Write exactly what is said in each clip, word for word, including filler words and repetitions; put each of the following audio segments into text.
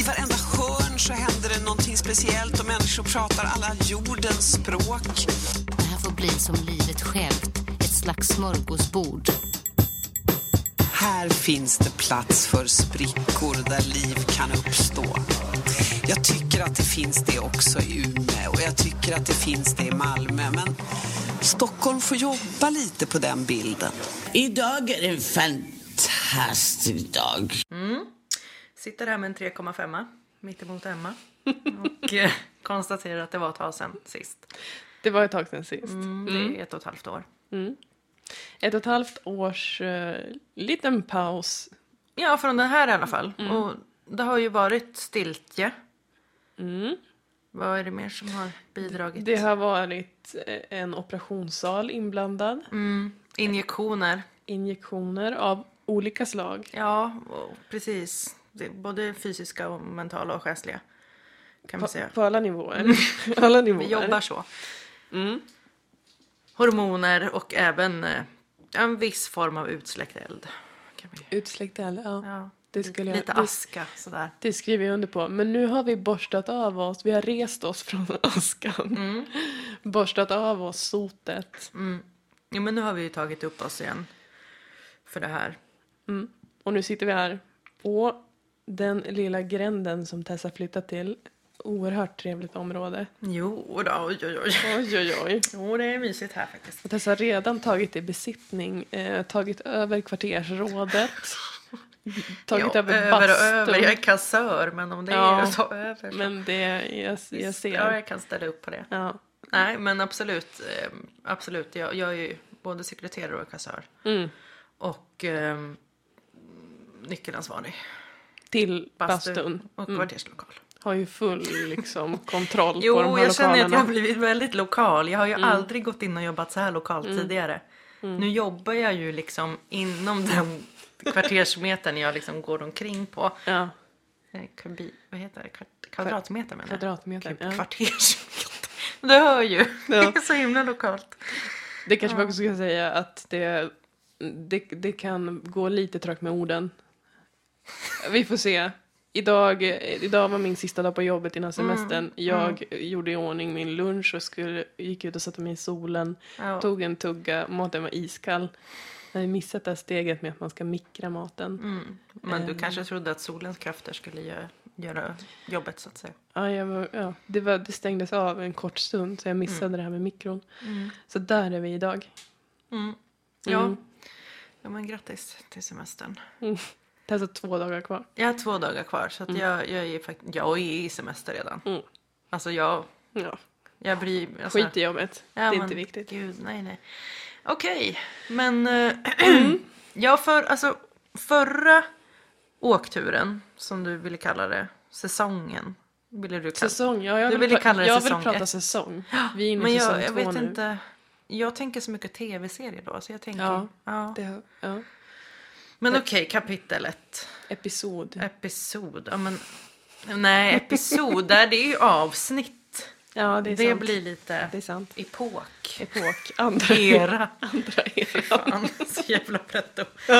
varenda hörn så händer det någonting speciellt och människor pratar alla jordens språk. Det här får bli som livet självt, ett slags smörgåsbord. Här finns det plats för sprickor där liv kan uppstå. Jag tycker att det finns det också i Umeå och jag tycker att det finns det i Malmö. Men Stockholm får jobba lite på den bilden. Idag är det en fantastisk dag. Mm. Sitter här med en tre komma fem mitt emot Emma. Och eh, konstaterar att det var ett tag sedan sist. Det var ett tag sedan sist. Mm, det är Mm. ett och ett halvt år. Mm. Ett och ett halvt års uh, liten paus. Ja, från den här i alla fall. Mm. Och det har ju varit stiltje. Mm. Vad är det mer som har bidragit? Det har varit en operationssal inblandad. Mm. Injektioner. Injektioner av olika slag. Ja, och precis. Det är både fysiska och mentala och själsliga. Kan man På, säga. på alla nivåer. alla nivåer. Vi jobbar så. Mm. Hormoner och även eh, en viss form av utsläckt eld. Kan vi... Utsläckt eld, ja. Ja. Det skulle jag, Lite det, aska sådär. det skriver jag under på. Men nu har vi borstat av oss. Vi har rest oss från askan. Mm. Borstat av oss sotet. Mm. Ja, men nu har vi ju tagit upp oss igen. För det här. Mm. Och nu sitter vi här på den lilla gränden som Tessa flyttat till. Oerhört trevligt område. Jo då, oj oj oj. Oj, oj, oj. Jo, det är mysigt här faktiskt. Och Tessa har redan tagit i besittning. Eh, tagit över kvartersrådet. Tagit ja, över över bastun. och över. Jag är kassör, men om det Ja, är att ta över. Så. Men det, jag, jag ser. Ja, jag kan ställa upp på det. Ja. Nej, men absolut. Eh, absolut. Jag, jag är ju både sekreterare och kassör. Mm. Och eh, nyckelansvarig. Till Bastu bastun. och Mm. kvarterslokal. Har ju full liksom, kontroll Jo, på de här jag känner att lokalerna. jag har blivit väldigt lokal. Jag har ju Mm. aldrig gått in och jobbat så här lokalt Mm. tidigare. Mm. Nu jobbar jag ju liksom inom den kvartersmetern jag liksom går omkring på. Ja. Kubi, vad heter det? Kvart, kvadratmeter menar jag. Kvadratmeter. Ja. Kvartersmeter. Du hör ju. Ja. Det är så himla lokalt. Det kanske man Ja. också ska säga att det, det, det kan gå lite trögt med orden. Vi får se. Idag, idag var min sista dag på jobbet innan semestern. Mm. Jag gjorde i ordning min lunch och skulle, gick ut och satte mig i solen. Ja. Tog en tugga, maten var iskall. Jag hade missat det här steget med att man ska mikra maten. Mm. Men du Ehm. kanske trodde att solens krafter skulle göra, göra jobbet så att säga. Ja, jag var, ja, det, var, det stängdes av en kort stund så jag missade Mm. det här med mikron. Mm. Så där är vi idag. Mm. Ja. Mm. ja, men grattis till semestern. Mm. Det är alltså två dagar kvar. Jag har två dagar kvar så att Mm. jag, jag, är fakt- jag är i semester redan. Mm. Alltså jag, Ja. jag bryr alltså, Skit i jobbet. ja, det är men inte viktigt. Gud, nej, nej. Okej, men äh, ja, för, alltså, förra åkturen, som du ville kalla det, säsongen, ville du kalla Säsong, ja, jag Du vill, ville pra- kalla det jag säsong vill prata ett. säsong. Vi är inne Men i säsong jag, jag två vet nu. inte, jag tänker så mycket tv-serier då, så jag tänker, Ja, ja. Det, ja. Men okej, kapitel ett. Episod. Episod, ja men, nej, episod, där det är ju avsnitt. Ja, det är Det sant. blir lite Det är sant. epok. Epok. Andra Era. Andra Fy era. fan, så jävla pretto.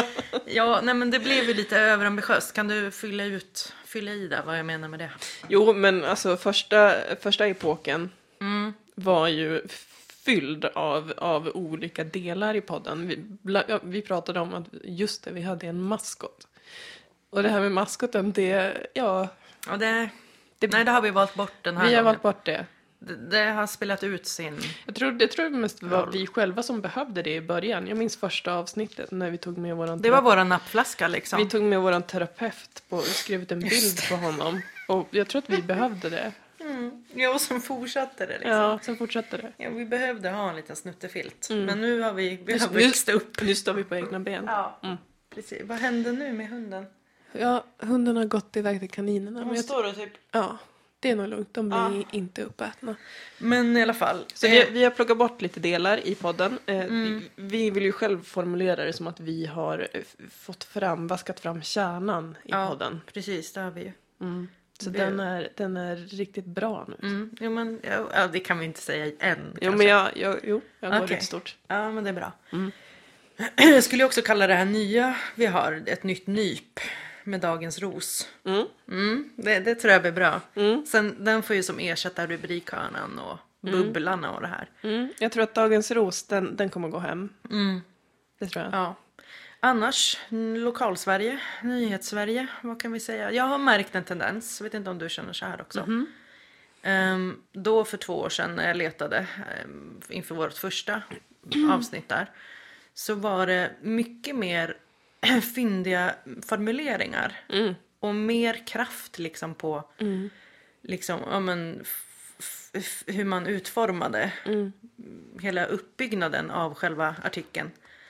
Ja, nej men det blev ju lite överambitiöst. Kan du fylla ut, fylla i där vad jag menar med det? Jo, men alltså första, första epoken Mm. var ju fylld av, av olika delar i podden. Vi, bla, ja, vi pratade om att just det, vi hade en maskot. Och det här med maskoten, det, ja... Och det, det nej, det har vi valt bort den här Vi har gången. valt bort det. Det, det har spelat ut sin... Jag tror, det tror jag mest var Roll. vi själva som behövde det i början. Jag minns första avsnittet när vi tog med våran Det var våra nappflaska liksom. Vi tog med våran terapeut på och skrev ut en bild på honom. Och jag tror att vi behövde det. Mm. Ja, och sen fortsatte det liksom. Ja, sen fortsatte det. Ja, vi behövde ha en liten snuttefilt. Mm. Men nu har vi, vi har Nu- växt upp. Nu står vi på egna ben. Ja, Mm. precis. Vad hände nu med hunden? Ja, hunden har gått iväg till kaninerna. Hon Men jag, står och typ... ja, det är nog lugnt. De blir Ja. inte uppätna. Men i alla fall. Så eh, vi, vi har plockat bort lite delar i podden. Eh, Mm. vi, vi vill ju själv formulera det som att vi har eh, f- fått fram, vaskat fram kärnan i ja, podden. precis, det har vi ju. Mm. Så Vi- den är, den är riktigt bra nu. Mm. Jo, men, ja, ja, det kan vi inte säga än. Jo, kanske. men jag, jag, jo, jag går Okej. lite stort. Ja, men det är bra. Mm. Jag skulle ju också kalla det här nya vi har ett nytt nyp med Dagens Ros. Mm. Mm, det, det tror jag blir bra. Mm. Sen, den får ju som ersätta Rubrikhörnan och Bubblarna och det här. Mm. Jag tror att Dagens Ros, den, den kommer gå hem. Mm. Det tror jag. Ja. Annars, Lokalsverige, Nyhetssverige, vad kan vi säga? Jag har märkt en tendens, jag vet inte om du känner så här också. Mm. Um, då för två år sedan när jag letade um, inför vårt första avsnitt där, så var det mycket mer fyndiga formuleringar. Mm. Och mer kraft liksom på Mm. liksom, ja, men, f- f- hur man utformade Mm. hela uppbyggnaden av själva artikeln.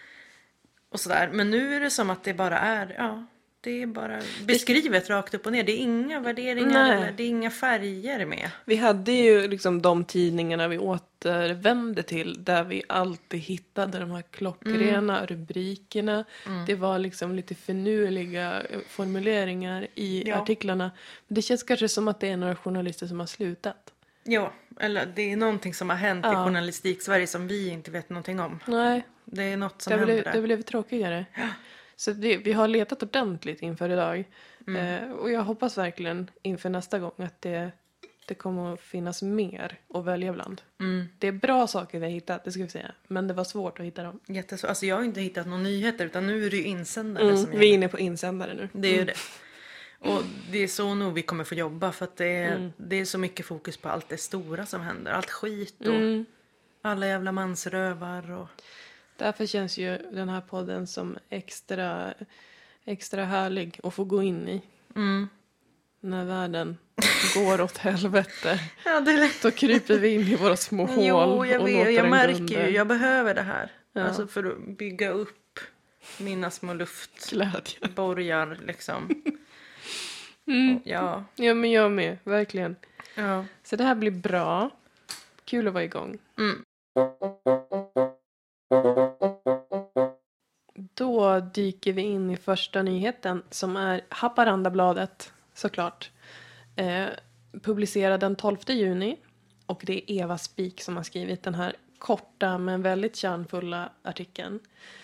Och sådär. Men nu är det som att det bara är, ja, det är bara beskrivet rakt upp och ner. Det är inga värderingar Nej. eller det är inga färger med. Vi hade ju liksom de tidningarna vi återvände till där vi alltid hittade de här klockrena Mm. rubrikerna. Det var liksom lite finurliga formuleringar i Ja. artiklarna. Men det känns kanske som att det är några journalister som har slutat. Ja, eller det är någonting som har hänt i Ja. journalistik-Sverige som vi inte vet någonting om. Nej, Det är något som det händer blev, där. det blev tråkigare. Så det, vi har letat ordentligt inför idag. Mm. Eh, och jag hoppas verkligen inför nästa gång att det, det kommer att finnas mer att välja bland. Mm. Det är bra saker vi har hittat, det ska vi säga. Men det var svårt att hitta dem. Jättesvårt. Alltså jag har inte hittat några nyheter utan nu är det ju insändare Mm, som vi är gäller. inne på insändare nu. Det är ju det. Och det är så nog vi kommer få jobba för att det är, Mm. det är så mycket fokus på allt det stora som händer. Allt skit och Mm. alla jävla mansrövar och... Därför känns ju den här podden som extra, extra härlig att få gå in i. Mm. När världen går åt helvete. Ja, det är lätt. Då kryper vi in i våra små hål. Jo, jag och vet. låter Jag den märker gå under. ju. Jag behöver det här. Ja. Alltså för att bygga upp mina små luftborgar Glädje. liksom. Mm. Ja. Ja, men jag med. Verkligen. Ja. Så det här blir bra. Kul att vara igång. Mm. Då dyker vi in i första nyheten som är Haparandabladet, såklart. Eh, publicerad den tolfte juni. Och det är Eva Spik som har skrivit den här korta men väldigt kärnfulla artikeln.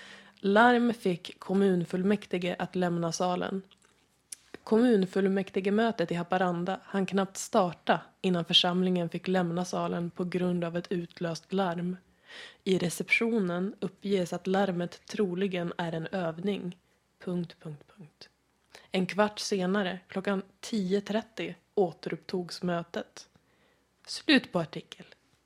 Larm fick kommunfullmäktige att lämna salen. Kommunfullmäktigemötet i Haparanda hann knappt starta innan församlingen fick lämna salen på grund av ett utlöst larm. I receptionen uppges att larmet troligen är en övning. Punkt, punkt, punkt. En kvart senare, klockan tio trettio, återupptogs mötet. Slut på artikel.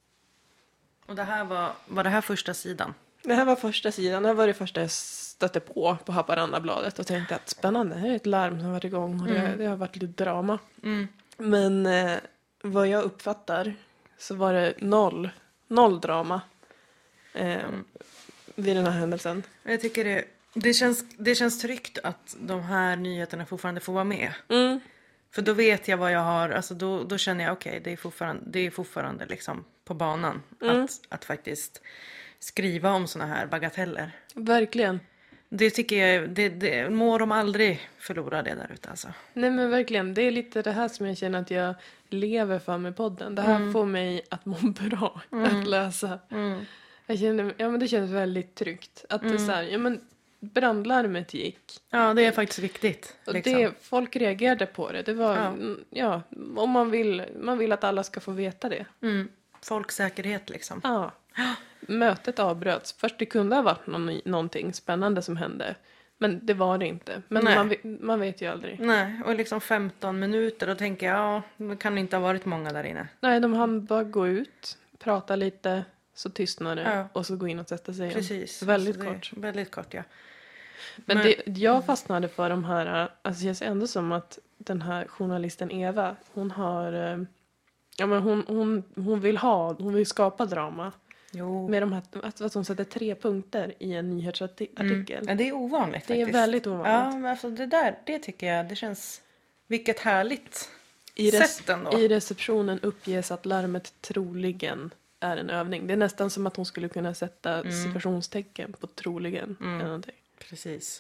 Och det här var, var det här första sidan? Det här var första sidan. Det här var det första jag stötte på på Haparandabladet och tänkte att spännande, det här är ett larm som har varit igång och det, Mm. det har varit lite drama. Mm. Men eh, vad jag uppfattar så var det noll, noll drama eh, vid den här händelsen. Jag tycker det, det, känns, det känns tryggt att de här nyheterna fortfarande får vara med. Mm. För då vet jag vad jag har, alltså då, då känner jag okej, okay, det är fortfarande, det är fortfarande liksom på banan. Mm. Att, att faktiskt skriva om såna här bagateller. Verkligen. Det tycker jag, det, det må de aldrig förlora det där ute alltså. Nej men verkligen, det är lite det här som jag känner att jag lever för med podden. Det här Mm. får mig att må bra att läsa. Mm. Jag känner, ja men det känns väldigt tryggt. Att det är så här, ja men brandlarmet gick. Ja, det är faktiskt viktigt. Och Liksom. det, folk reagerade på det. Det var, Ja. mm, ja, om man vill, man vill att alla ska få veta det. Mm. Folksäkerhet liksom. Ja. Mötet avbröts. Först det kunde ha varit någon, någonting spännande som hände. Men det var det inte. Men Nej. man, ve- man vet ju aldrig. Nej, och liksom femton minuter, då tänker jag, ja, det kan inte ha varit många där inne. Nej, de hann bara gå ut, prata lite, så tystnade det Ja. och så gå in och sätta sig igen. Precis. Väldigt Så det- kort. Väldigt kort, ja. Men, Men- det, jag fastnade för de här, alltså det känns ändå som att den här journalisten Eva, hon har, eh, ja men hon, hon, hon vill ha, hon vill skapa drama. Jo. Med de här, att, att hon sätter tre punkter i en nyhetsartikel. Ja, det är ovanligt Det är faktiskt. väldigt ovanligt. Ja, men alltså det där, det tycker jag, det känns... Vilket härligt I, res- sätt ändå. I receptionen uppges att larmet troligen är en övning. Det är nästan som att hon skulle kunna sätta citationstecken på troligen. Mm. Eller någonting. Precis.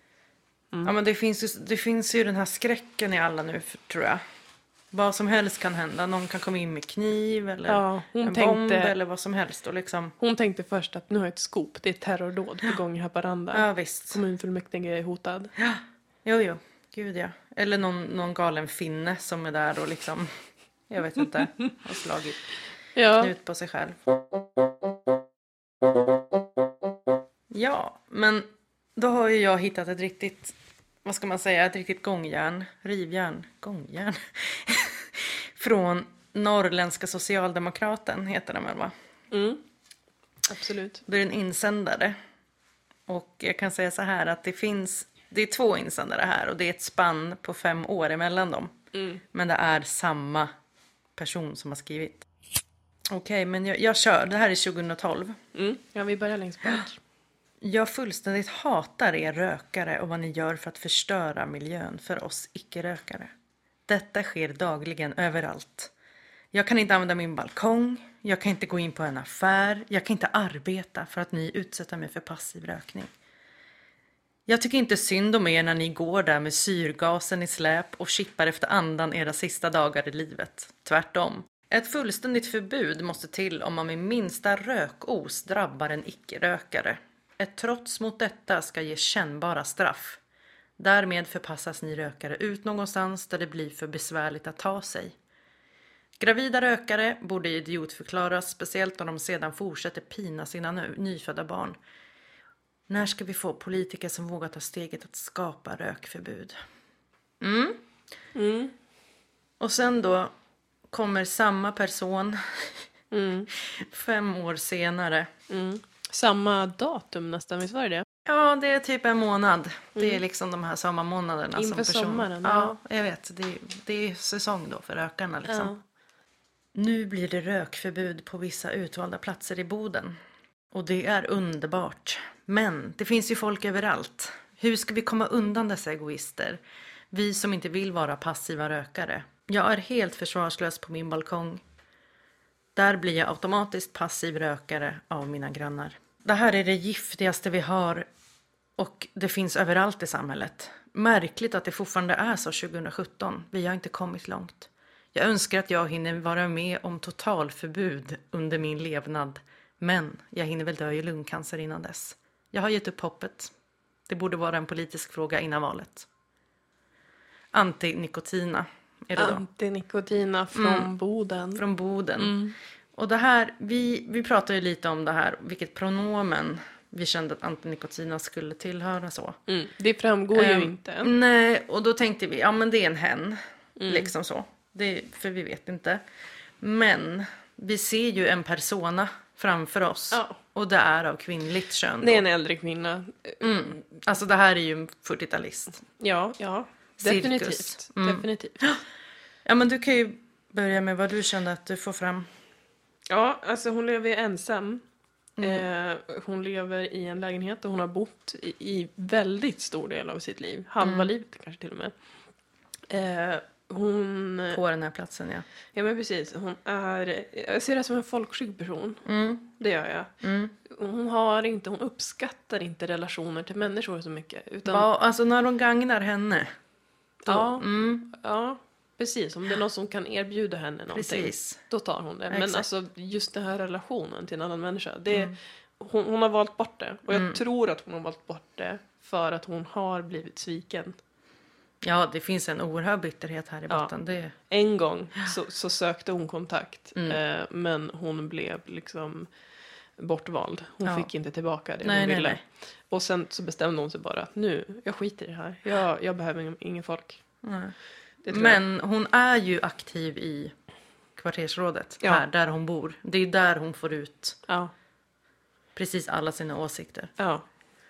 Mm. Ja, men det finns, ju, det finns ju den här skräcken i alla nu, för- tror jag. Vad som helst kan hända. Någon kan komma in med kniv eller Ja, hon en tänkte- bomb eller vad som helst. Och liksom, Hon tänkte först att nu har jag ett skop. Det är ett terrordåd på gång i Haparanda. ja, visst. Kommunfullmäktige är hotad. Jo, jo. Gud ja. Eller någon, någon galen finne som är där och liksom, jag vet inte, har slagit Ja. knut på sig själv. Ja, men då har ju jag hittat ett riktigt, vad ska man säga, ett riktigt gångjärn, rivjärn, gångjärn. Från Norrländska Socialdemokraten heter den väl, va? Mm. Absolut. Det är en insändare. Och jag kan säga så här att det finns, det är två insändare här och det är ett spann på fem år emellan dem. Mm. Men det är samma person som har skrivit. Okej, okay, men jag, jag kör. Det här är tjugohundratolv. Mm. Ja, vi börjar längst bak. Jag fullständigt hatar er rökare och vad ni gör för att förstöra miljön för oss icke-rökare. Detta sker dagligen överallt. Jag kan inte använda min balkong. Jag kan inte gå in på en affär. Jag kan inte arbeta för att ni utsätter mig för passiv rökning. Jag tycker inte synd om er när ni går där med syrgasen i släp och chippar efter andan era sista dagar i livet. Tvärtom. Ett fullständigt förbud måste till om man med minsta rökos drabbar en icke-rökare. Ett trots mot detta ska ge kännbara straff. Därmed förpassas ni rökare ut någonstans där det blir för besvärligt att ta sig. Gravida rökare borde idiotförklaras, speciellt om de sedan fortsätter pina sina nyfödda barn. När ska vi få politiker som vågar ta steget att skapa rökförbud? Mm. Mm. Och sen då kommer samma person Mm. fem år senare. Mm. Samma datum nästan, visst var det det? Ja, det är typ en månad. Mm. Det är liksom de här sommarmånaderna. Inför som person. sommaren, ja. ja, jag vet. Det, det är säsong då för rökarna liksom. Ja. Nu blir det rökförbud på vissa utvalda platser i Boden. Och det är underbart. Men det finns ju folk överallt. Hur ska vi komma undan dessa egoister? Vi som inte vill vara passiva rökare. Jag är helt försvarslös på min balkong. Där blir jag automatiskt passiv rökare av mina grannar. Det här är det giftigaste vi har och det finns överallt i samhället. Märkligt att det fortfarande är så tjugohundrasjutton. Vi har inte kommit långt. Jag önskar att jag hinner vara med om totalförbud under min levnad. Men jag hinner väl dö i lungcancer innan dess. Jag har gett upp hoppet. Det borde vara en politisk fråga innan valet. Antinikotina är det då. Antinikotina från Mm. Boden. Från Boden. Mm. Och det här, vi, vi pratade ju lite om det här, vilket pronomen vi kände att antinikotina skulle tillhöra så. Mm. Det framgår ju Ehm, inte. Nej, och då tänkte vi, ja men det är en hen. Mm. Liksom så. Det, för vi vet inte. Men vi ser ju en persona framför oss. Ja. Och det är av kvinnligt kön. Det är då. en äldre kvinna. Mm. Alltså det här är ju en fyrtiotalist. Ja, ja. Cirkus. Definitivt. Mm. Definitivt. Ja men du kan ju börja med vad du kände att du får fram. Ja, alltså hon lever ensam. Mm. Eh, hon lever i en lägenhet och hon har bott i, i väldigt stor del av sitt liv. Halva Mm. livet kanske till och med. Eh, hon... På den här platsen, ja. Ja men precis. Hon är... Jag ser det som en folkskygg person. Mm. Det gör jag. Mm. Hon har inte... Hon uppskattar inte relationer till människor så mycket. Utan... Ja, alltså när de gagnar henne. Då, Ja. Mm, Ja, precis. Om det är någon som kan erbjuda henne någonting. precis. Då tar hon det. Men Exakt. alltså just den här relationen till en annan människa. Det, Mm. hon, hon har valt bort det. Och jag Mm. tror att hon har valt bort det. För att hon har blivit sviken. Ja, det finns en oerhörd bitterhet här i Ja. botten. Det... En gång så, så sökte hon kontakt. Mm. Eh, men hon blev liksom bortvald. Hon Ja. fick inte tillbaka det Nej, hon nej, ville. nej. Och sen så bestämde hon sig bara att nu, jag skiter i det här. Jag, jag behöver ingen, ingen folk. Nej. Det tror jag. Men hon är ju aktiv i kvartersrådet. Ja. Här, där hon bor. Det är ju där hon får ut Ja. precis alla sina åsikter. Ja.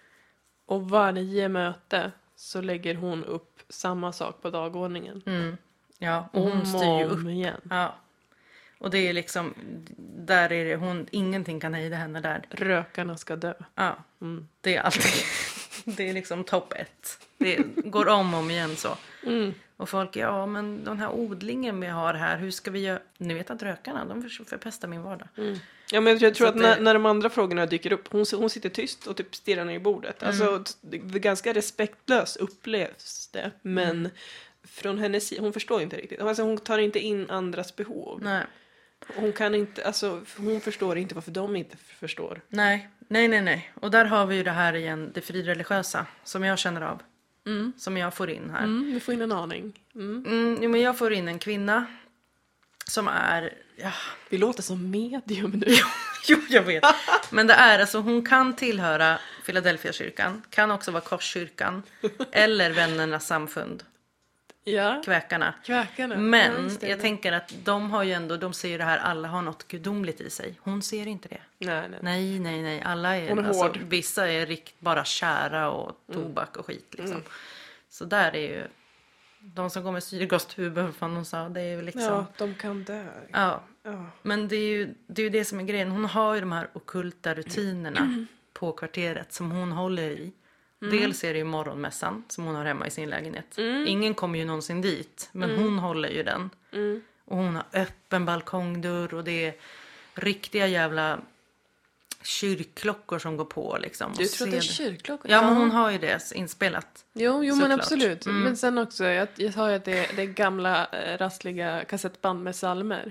Och varje möte så lägger hon upp samma sak på dagordningen. Mm. Ja, och hon styr ju upp. Om igen. Ja. Och det är liksom, där är det, hon, ingenting kan hejda henne där. Rökarna ska dö. Ja, Mm. det är alltid, det är liksom topp ett. Det går om och om igen så. Mm. Och folk, ja men den här odlingen vi har här, hur ska vi göra? Ni vet att rökarna, de för- förpestar min vardag. Mm. Ja, men jag tror Så att att när, det- när de andra frågorna dyker upp, hon, hon sitter tyst och typ stirrar ner i bordet. Mm. Alltså, det är ganska respektlöst upplevs det. Men Mm. från hennes sida, hon förstår inte riktigt. Alltså, hon tar inte in andras behov. Nej, Hon kan inte, alltså, hon förstår inte varför de inte förstår. nej, nej, nej, nej. Och där har vi ju det här igen, det frireligiösa, som jag känner av. mm. som jag får in här. Mm, du får in en aning. Mm. Mm, jo, men jag får in en kvinna som är... Ja. Vi låter som medium nu. Jo, jag vet. Men det är alltså, hon kan tillhöra Philadelphia-kyrkan. Kan också vara Korskyrkan. Eller Vännernas samfund. Ja, Kväkarna. kväkarna. Men Ja, just det. jag tänker att de har ju ändå, de säger det här, alla har något gudomligt i sig. Hon ser inte det. Nej, nej. Nej, nej, nej. Alla är, Hon är alltså, hård. vissa är rikt, bara kära och tobak och skit liksom. Mm. Så där är ju, de som går med syrgastuber, fan hon sa, det är ju liksom. Ja, de kan dö. Ja. Ja. Men det är, ju, det är ju det som är grejen. Hon har ju de här ockulta rutinerna Mm. på kvarteret som hon håller i. Dels är det ju morgonmässan som hon har hemma i sin lägenhet. Mm. Ingen kommer ju någonsin dit, men hon håller ju den. Mm. Och hon har öppen balkongdörr och det är riktiga jävla kyrkklockor som går på liksom. Du och tror att det är ser- kyrkklockor? Ja, men hon har ju det inspelat. Jo, jo men Såklart. absolut. Mm. Men sen också, jag, jag sa ju att det, det är gamla eh, rassliga kassettband med salmer.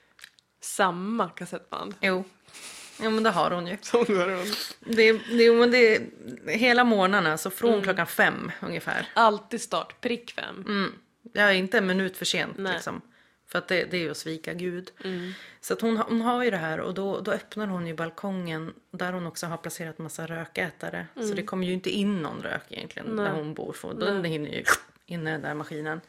Samma kassettband. Jo. Jo, men det har hon ju. Som går runt. Det, det, men det är hela morgnarna, så från klockan fem ungefär. Alltid start, prick fem. Mm. Jag är inte en minut för sent Nej. liksom. För att det, det är ju att svika Gud. Mm. Så att hon, har- hon har ju det här och då, då öppnar hon ju balkongen där hon också har placerat massa rökätare. Så det kommer ju inte in någon rök egentligen Nej. där hon bor. För då hinner ju in i den där maskinen.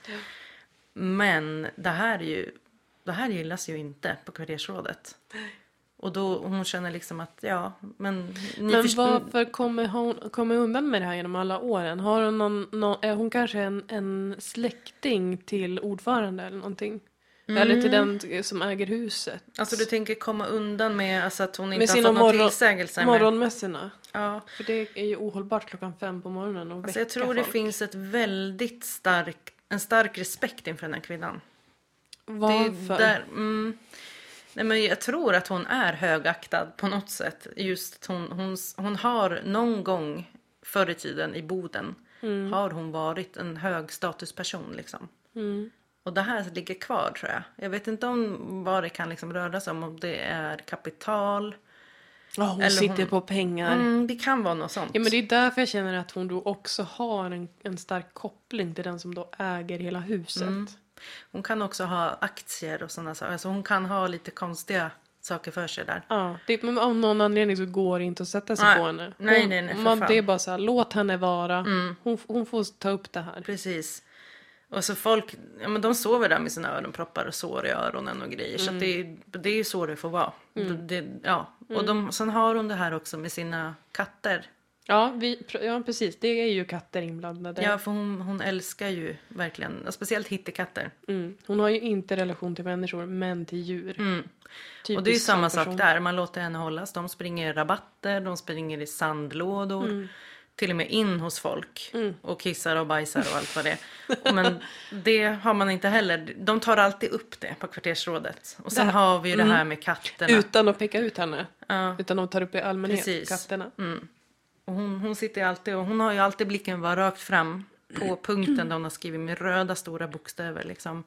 Men det här är ju, det här gillas ju inte på kvartersrådet. Och då hon känner liksom att ja, men ni Men först- varför kommer hon kommer undan med det här genom alla åren? Har hon någon, någon, är hon kanske en, en släkting till ordförande eller någonting? Eller till den som äger huset? Alltså du tänker komma undan med alltså, att hon inte Med har sina fått någon morgon- tillsägelse med. morgonmässorna? Ja. För det är ju ohållbart klockan fem på morgonen och Alltså jag väcka tror det folk. finns ett väldigt stark, en stark respekt inför den här kvinnan. Det är Varför? där, mm, nej men jag tror att hon är högaktad på något sätt. Just hon, hon, hon har någon gång förr i tiden i Boden Mm. har hon varit en hög statusperson liksom. Mm. Och det här ligger kvar tror jag. Jag vet inte om vad det kan liksom röra sig om. Om det är kapital. Ja, hon Eller sitter hon- på pengar. Mm, det kan vara något sånt. Ja, men det är därför jag känner att hon då också har en, en stark koppling till den som då äger hela huset. Mm. Hon kan också ha aktier och sådana saker. Alltså hon kan ha lite konstiga saker för sig där. Ja, det, men av någon anledning så går det inte att sätta sig Nej. på henne. Hon, Nej, nej, nej, för man, fan. det är bara så här, låt henne vara. Mm. Hon, hon får ta upp det här. Precis. Och så folk, ja men de sover där med sina öronproppar och sår i öronen och grejer. Så att det, är- det är ju så det får vara. Det, ja. Och de, sen har hon det här också med sina katter. Ja, vi, ja, precis. Det är ju katter inblandade. Ja, för hon, hon älskar ju verkligen, speciellt hittekatter. Mm. Hon har ju inte relation till människor, men till djur. Mm. Typiskt Och det är ju samma sån person. sak där. Man låter henne hållas. De springer i rabatter, de springer i sandlådor. Mm. Till och med in hos folk. Och kissar och bajsar och allt vad det är. Men det har man inte heller. De tar alltid upp det på kvartersrådet. Och sen Där. har vi ju det här med katterna. Utan att peka ut henne. Ja. Utan att ta upp i allmänhet, Precis. katterna. Mm. Och hon, hon sitter ju alltid och hon har ju alltid blicken bara rakt fram på punkten där hon har skrivit med röda stora bokstäver liksom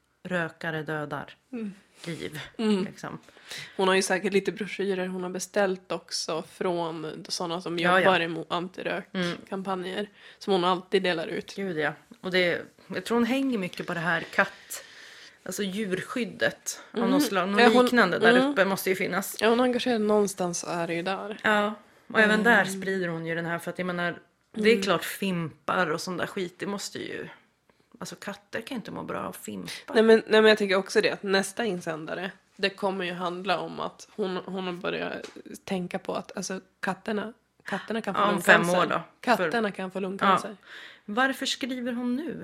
rökare dödar liv liksom. Hon har ju säkert lite broschyrer hon har beställt också från sådana som Ja, jobbar ja. emot antirökkampanjer. Som hon alltid delar ut. Gud ja. Och det, jag tror hon hänger mycket på det här katt, alltså djurskyddet av något slag, något Ja, hon- liknande där mm. uppe måste ju finnas. Ja, hon är engagerad någonstans, så är det ju där. Ja, och även där sprider hon ju den här för att jag menar, det är klart fimpar och sån där skit, det måste ju, alltså katter kan inte må bra av fimpar. Nej men, nej men jag tycker också det att nästa insändare, det kommer ju handla om att hon, hon har börjat tänka på att alltså, katterna, katterna kan få Ja, om lungcancer. fem år då. Katterna kan få lungcancer. Varför skriver hon nu?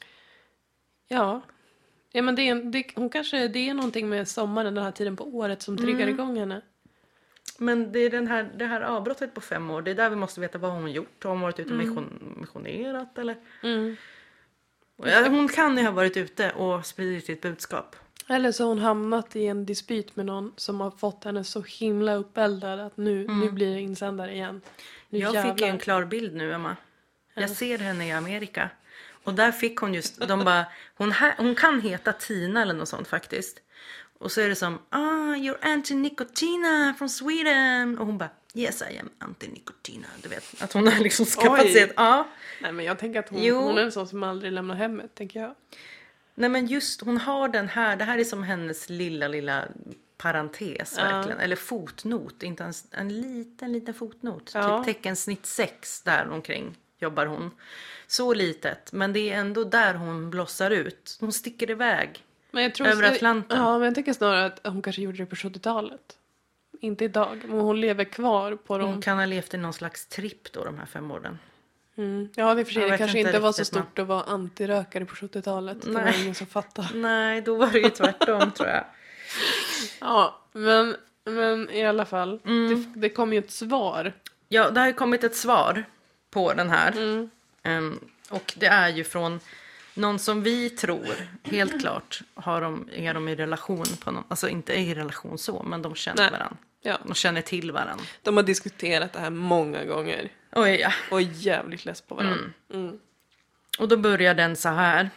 Ja. Ja men det är, en- det, hon kanske, det är någonting med sommaren, den här tiden på året som triggar Mm. igång henne. Men det är den här, det här avbrottet på fem år, det är där vi måste veta vad hon gjort. Har hon varit ute och mission, missionerat eller? Mm. Och ja, hon kan ju ha varit ute och spridit sitt budskap. Eller så har hon hamnat i en dispyt med någon som har fått henne så himla uppeldad att nu, nu blir det insändare igen. Nu Jag jävlar. fick en klar bild nu, Emma. Jag ser henne i Amerika. Och där fick hon just, de bara, hon, ha, hon kan heta Tina eller något sånt faktiskt. Och så är det som, ah, you're Auntie Nicotina from Sweden. Och hon bara, Yes, I am anti-nikotina. Du vet, att hon har liksom skaffat Oj. sig ett... Ja. Nej, men jag tänker att hon, Jo. hon är en sån som aldrig lämnar hemmet, tänker jag. Nej men just, hon har den här, det här är som hennes lilla, lilla parentes Ja. verkligen. Eller fotnot, inte ens en liten, liten fotnot. Ja. Typ teckensnitt sex där omkring jobbar hon. Så litet, men det är ändå där hon blossar ut. Hon sticker iväg. Men jag tror Över Atlanten. Ja, men jag tänker snarare att hon kanske gjorde det på sjuttiotalet. Inte idag, men hon lever kvar på dem. Hon kan ha levt i någon slags tripp då, de här fem åren. Mm. Ja, det är för sig. Jag Det vet kanske inte inte var så riktigt, men- stort att vara antirökare på sjuttiotalet. Det var Nej. ingen som fattar. Nej, då var det ju tvärtom tror jag. Ja, men, men i alla fall. Mm. Det, det kom ju ett svar. Ja, det har ju kommit ett svar på den här. Mm. Ehm, och det är ju från någon som vi tror, helt klart, har de, är de i relation på någon, alltså inte i relation så, men de känner Nej. varandra. Ja, De känner till varandra. de har diskuterat det här många gånger. Oj, ja. Och är jävligt less på varandra. Mm. Och då börjar den så här.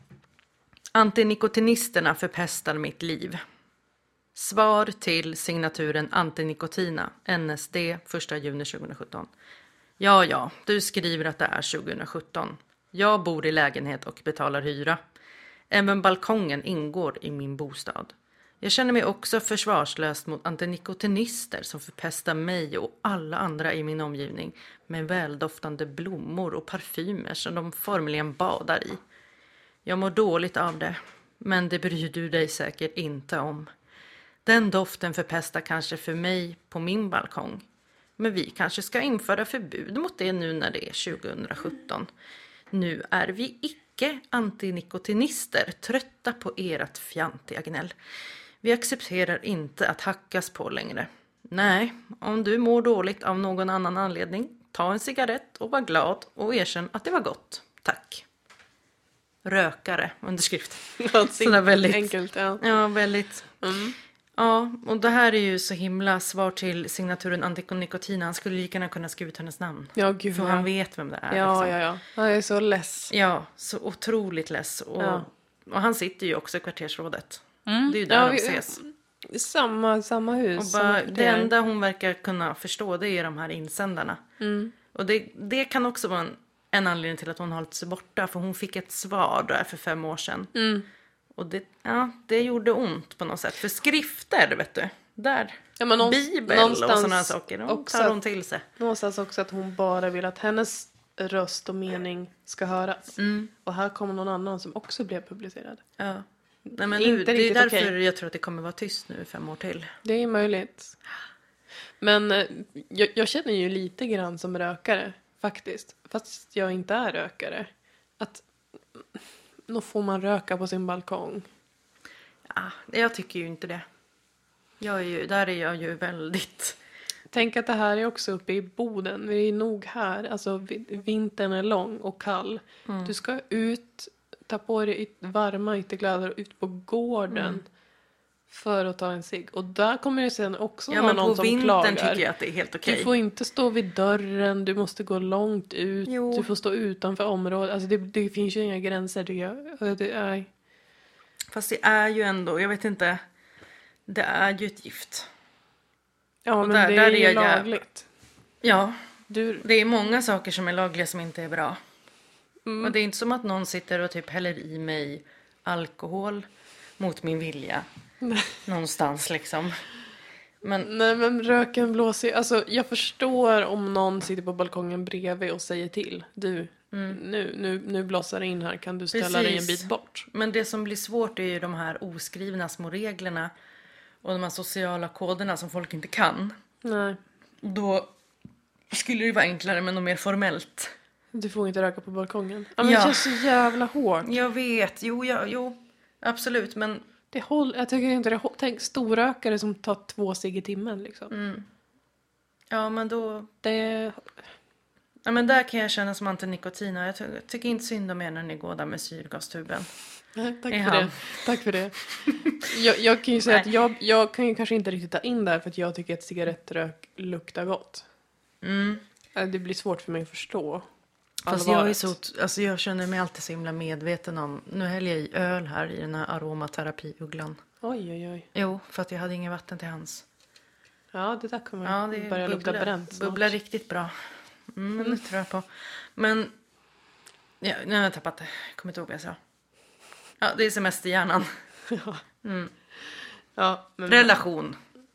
Antinikotinisterna förpestar mitt liv. Svar till signaturen Antinikotina, N S D, första juni tjugohundrasjutton. Ja, ja, du skriver att det är tjugohundrasjutton. Jag bor i lägenhet och betalar hyra. Även balkongen ingår i min bostad. Jag känner mig också försvarslöst mot antinikotinister som förpestar mig och alla andra i min omgivning med väldoftande blommor och parfymer som de formligen badar i. Jag mår dåligt av det, men det bryr du dig säkert inte om. Den doften förpestar kanske för mig på min balkong. Men vi kanske ska införa förbud mot det nu när det är tjugohundrasjutton. Nu är vi icke antinikotinister, trötta på ert fjantiga gnäll. Vi accepterar inte att hackas på längre. Nej, om du mår dåligt av någon annan anledning, ta en cigarett och var glad och erkänn att det var gott. Tack. Rökare, underskrift. Ja, Sådär väldigt. enkelt, ja. Ja, väldigt. Mm. Ja, och det här är ju så himla svar till signaturen Antikonikotina. Han skulle lika gärna kunna skriva ut hennes namn. Ja, gud. För ja. han vet vem det är. Ja, liksom. ja, ja. Jag är så less. Ja, så otroligt less. Och, Ja. och han sitter ju också i kvartersrådet. Mm. Det är ju där Ja, de vi- ses. Samma, samma hus. Och samma bara, kvarter. det enda hon verkar kunna förstå, det är de här insändarna. Mm. Och det, det kan också vara en, en anledning till att hon har hållit sig borta. För hon fick ett svar där för fem år sedan. Mm. Och det, ja, det gjorde ont på något sätt. För skrifter, vet du. Där. Ja, men någon- Bibel och någonstans sådana saker. De också tar att- hon till sig. Någonstans också att hon bara vill att hennes röst och mening ska höras. Mm. Och här kommer någon annan som också blev publicerad. Ja. Nej, men Inte nu, det är riktigt därför okej. jag tror att det kommer vara tyst nu i fem år till. Det är möjligt. Men eh, jag, jag känner ju lite grann som rökare, faktiskt. Fast jag inte är rökare. Att mm, då får man röka på sin balkong. Ja, jag tycker ju inte det. Jag är ju, där är jag ju väldigt... Tänk att det här är också uppe i Boden. Vi är nog här. Alltså vi- vintern är lång och kall. Mm. Du ska ut, ta på dig yt- varma ytterkläder och ut på gården. Mm. För att ta en cigg. Och där kommer det sen också Ja, vara men någon på som vintern klagar. tycker jag att det är helt okej. Du får inte stå vid dörren, du måste gå långt ut, Jo. du får stå utanför området. Alltså det, det finns ju inga gränser tycker jag. Det är, Fast det är ju ändå, jag vet inte. Det är ju ett gift. ja, Och men där- det där är är ju jag jäv- lagligt. Ja, Du, det är många saker som är lagliga som inte är bra. mm, Och det är inte som att någon sitter och typ häller i mig alkohol mot min vilja. Någonstans liksom. Men nej men röken blåser ju- alltså jag förstår om någon sitter på balkongen bredvid och säger till. Du, nu, nu, nu blåser det in här, kan du ställa dig en Precis. bit bort? Men det som blir svårt är ju de här oskrivna små reglerna och de här sociala koderna som folk inte kan. Nej, Då skulle det vara enklare men något mer formellt. du får inte röka på balkongen. Ja, men Ja. det känns så jävla hårt. Jag vet, jo, ja, jo, absolut, men Det håll, jag tycker inte det hå- tänk storrökare som tar två cigg i timmen liksom. mm. ja, men då, Det, ja, men där kan jag känna som antinikotina. Jag, ty- jag tycker inte synd om er när ni går där med syrgastuben. nej, tack I för hamn. det. Tack för det. Jag, jag kan ju säga Nej. att jag, jag kan ju kanske inte riktigt ta in där för att jag tycker att cigarettrök luktar gott. Mm. Äh, Det blir svårt för mig att förstå. Fast jag är allvaret. så, alltså jag känner mig alltid så himla medveten om, nu häller jag i öl här i den här aromaterapiugglan. Oj, oj, oj. Jo, för att jag hade ingen vatten till hands. Ja, det där kommer Ja, det börja lukta bubblar, bränt snart. bubblar riktigt bra. Mm, det tror jag på. Men, ja, nu har jag tappat det. Jag kommer inte ihåg vad jag sa. Ja, det är semesterhjärnan. Ja. Mm. Ja, men... Relation.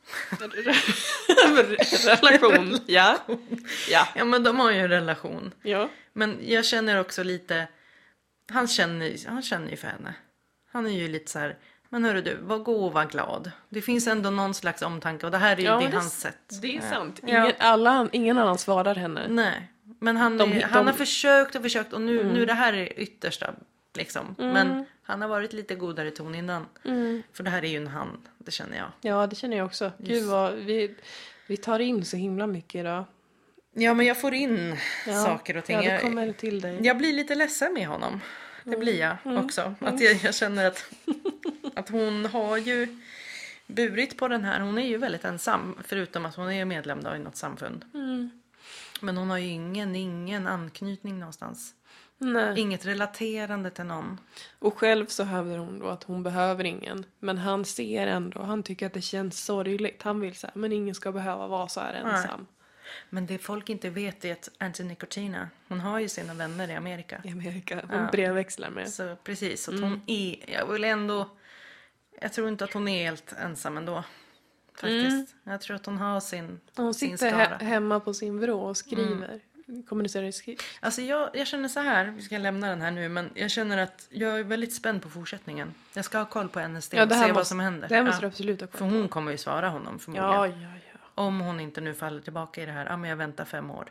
relation, ja. ja. Ja, men de har ju en relation. Ja. Men jag känner också lite, han känner, han känner ju för henne. Han är ju lite så här, men hörru du, var gå och var glad. Det finns ändå någon slags omtanke och det här är ju Ja, det det, hans sätt. Det är sant. Ja. Ingen, alla, ingen annan svarar henne. Nej, men han, De- är, de- han har försökt och försökt och nu, Mm. nu det här är yttersta liksom. Mm. Men han har varit lite godare ton innan. Mm. För det här är ju en han, det känner jag. Ja, det känner jag också. Gud Just. vad, vi, vi tar in så himla mycket idag. Ja, men jag får in Ja. saker och ting. Ja, det Jag- kommer till dig. Jag blir lite ledsen med honom. Det blir jag Mm. också. Att jag, jag känner att, att hon har ju burit på den här. Hon är ju väldigt ensam. Förutom att hon är medlem då i något samfund. Mm. Men hon har ju ingen, ingen anknytning någonstans. Nej. Inget relaterande till någon. Och själv så hävdar hon då att hon behöver ingen. Men han ser ändå, han tycker att det känns sorgligt. Han vill säga, men ingen ska behöva vara så här ensam. Men det folk inte vet är att Anthony Cortina, hon har ju sina vänner i Amerika. I Amerika, hon Ja. brevväxlar med. Så precis, att Mm. hon är, jag vill ändå, jag tror inte att hon är helt ensam ändå. Faktiskt. Jag tror att hon har sin, Hon sin sitter skara. he- hemma på sin vrå och skriver. Kommunicerar i skrift. Alltså jag, jag känner så här, vi ska lämna den här nu, men jag känner att jag är väldigt spänd på fortsättningen. Jag ska ha koll på N S D Ja, och det se här vad måste- som händer. Det här måste du Ja. absolut ha För koll hon på. kommer ju svara honom förmodligen. Ja, ja, ja. Om hon inte nu faller tillbaka i det här, ja men jag väntar fem år.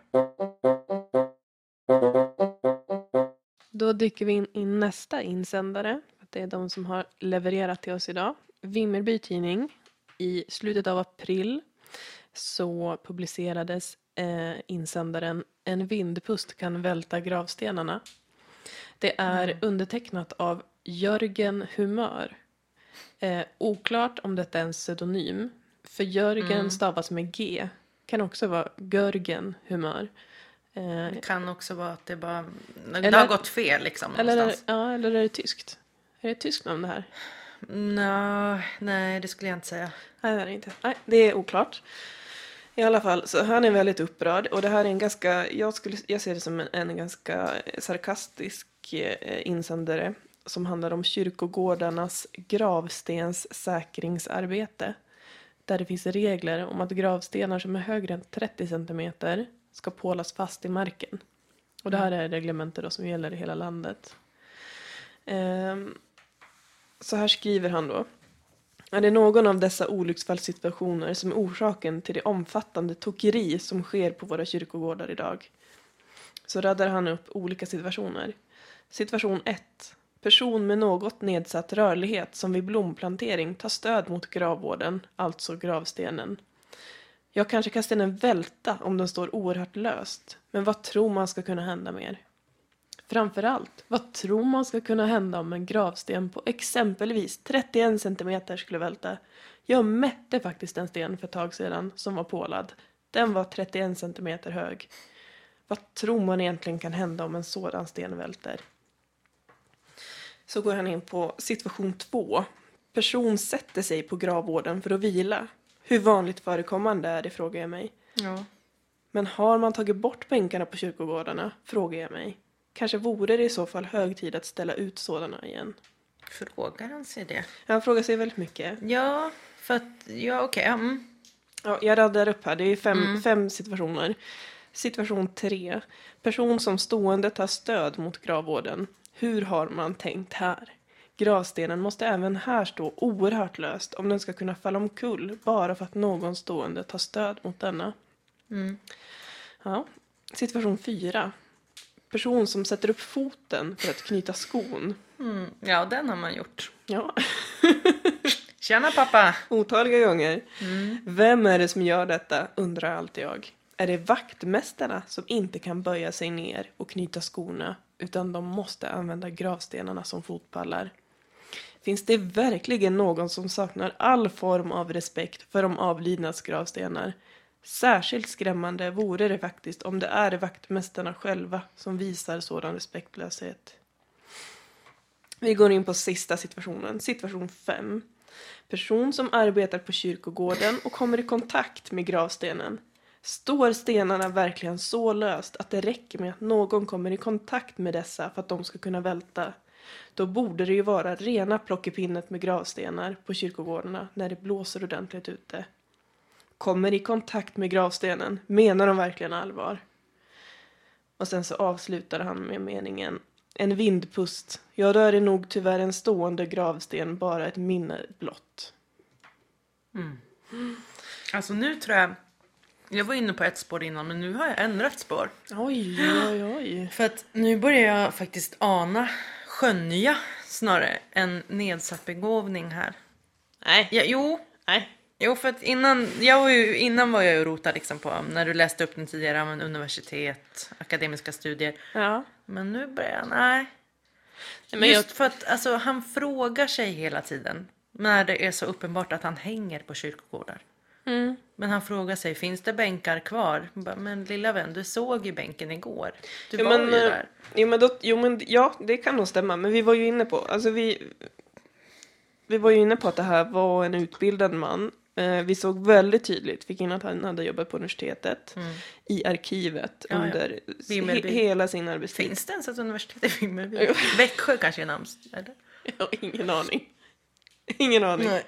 Då dyker vi in i nästa insändare. Det är de som har levererat till oss idag. Vimmerby tidning. I slutet av april så publicerades eh, insändaren En vindpust kan välta gravstenarna. Det är Mm. undertecknat av Jörgen Humör. Eh, oklart om detta är en pseudonym. För Jörgen Mm. stavas med G. Kan också vara Görgen Humör. Eh, Det kan också vara att det bara, det Eller- har gått fel liksom eller, är, någonstans. ja, eller är det tyskt? Är det ett tyskt namn det här? Nå, nej, det skulle jag inte säga. Nej, det är det inte. Nej, det är oklart. I alla fall, så han är väldigt upprörd. Och det här är en ganska, jag, skulle, jag ser det som en, en ganska sarkastisk eh, insändare. Som handlar om kyrkogårdarnas gravstenssäkringsarbete. Där det finns regler om att gravstenar som är högre än trettio centimeter ska pålas fast i marken. Och det här är reglementer då som gäller i hela landet. Ehm, så här skriver han då. Är det någon av dessa olycksfallssituationer som är orsaken till det omfattande tokeri som sker på våra kyrkogårdar idag? Så raddar han upp olika situationer. Situation ett. Person med något nedsatt rörlighet som vid blomplantering tar stöd mot gravvården, alltså gravstenen. Jag kanske kan stenen välta om den står oerhört löst. Men vad tror man ska kunna hända mer? Framförallt, vad tror man ska kunna hända om en gravsten på exempelvis trettioen centimeter skulle välta? Jag mätte faktiskt en sten för ett tag sedan som var pålad. Den var trettioen centimeter hög. Vad tror man egentligen kan hända om en sådan sten välter? Så går han in på situation två. Person sätter sig på gravvården för att vila. Hur vanligt förekommande är det, frågar jag mig. Ja. Men har man tagit bort bänkarna på kyrkogårdarna, frågar jag mig. Kanske vore det i så fall hög tid att ställa ut sådana igen. Frågar han sig det? Han frågar sig väldigt mycket. Ja, för att, ja okej. Mm. Ja, jag raddar upp här, det är fem, Mm. fem situationer. Situation tre. Person som stående tar stöd mot gravvården. Hur har man tänkt här? Gravstenen måste även här stå oerhört löst om den ska kunna falla omkull bara för att någon stående tar stöd mot denna. Mm. Ja. Situation fyra. Person som sätter upp foten för att knyta skon. Mm. Ja, den har man gjort. Ja, Tjena pappa! otaliga gånger. Mm. Vem är det som gör detta, undrar alltid jag. Är det vaktmästarna som inte kan böja sig ner och knyta skorna, utan de måste använda gravstenarna som fotpallar? Finns det verkligen någon som saknar all form av respekt för de avlidnas gravstenar? Särskilt skrämmande vore det faktiskt om det är vaktmästarna själva som visar sådan respektlöshet. Vi går in på sista situationen. Situation fem. Person som arbetar på kyrkogården och kommer i kontakt med gravstenen. Står stenarna verkligen så löst att det räcker med att någon kommer i kontakt med dessa för att de ska kunna välta? Då borde det ju vara rena plockepinnet med gravstenar på kyrkogårdarna när det blåser ordentligt ute. Kommer i kontakt med gravstenen. Menar de verkligen allvar? Och sen så avslutar han med meningen. En vindpust. Ja, då är det nog tyvärr en stående gravsten, bara ett minne blott. Mm. Alltså nu tror jag... Jag var inne på ett spår innan, men nu har jag ändrat spår. Oj, oj, oj. För att nu börjar jag faktiskt ana, skönja snarare, en nedsatt begåvning här. Nej. Ja, jo. Nej. Jo, för att innan, jag var ju, innan var jag ju rotad liksom på, när du läste upp den tidigare, om universitet, akademiska studier. Ja. Men nu börjar jag, nej. Nej, men Just jag... för att alltså, han frågar sig hela tiden, när det är så uppenbart att han hänger på kyrkogårdar. Mm. Men han frågar sig, finns det bänkar kvar? Bara, men lilla vän, du såg ju bänken igår. Du Jo, var men, ju där. Jo men, då, jo, men ja, det kan nog stämma. Men vi var ju inne på, alltså vi, vi var ju inne på att det här var en utbildad man. Eh, vi såg väldigt tydligt, fick in att han hade jobbat på universitetet. Mm. I arkivet Ja, ja. under Vimmerby. he, hela sin arbetstid. Finns det ens ett universitet i Vimmerby? Växjö kanske är namns, eller? Jag har ingen aning. Ingen aning. Nej.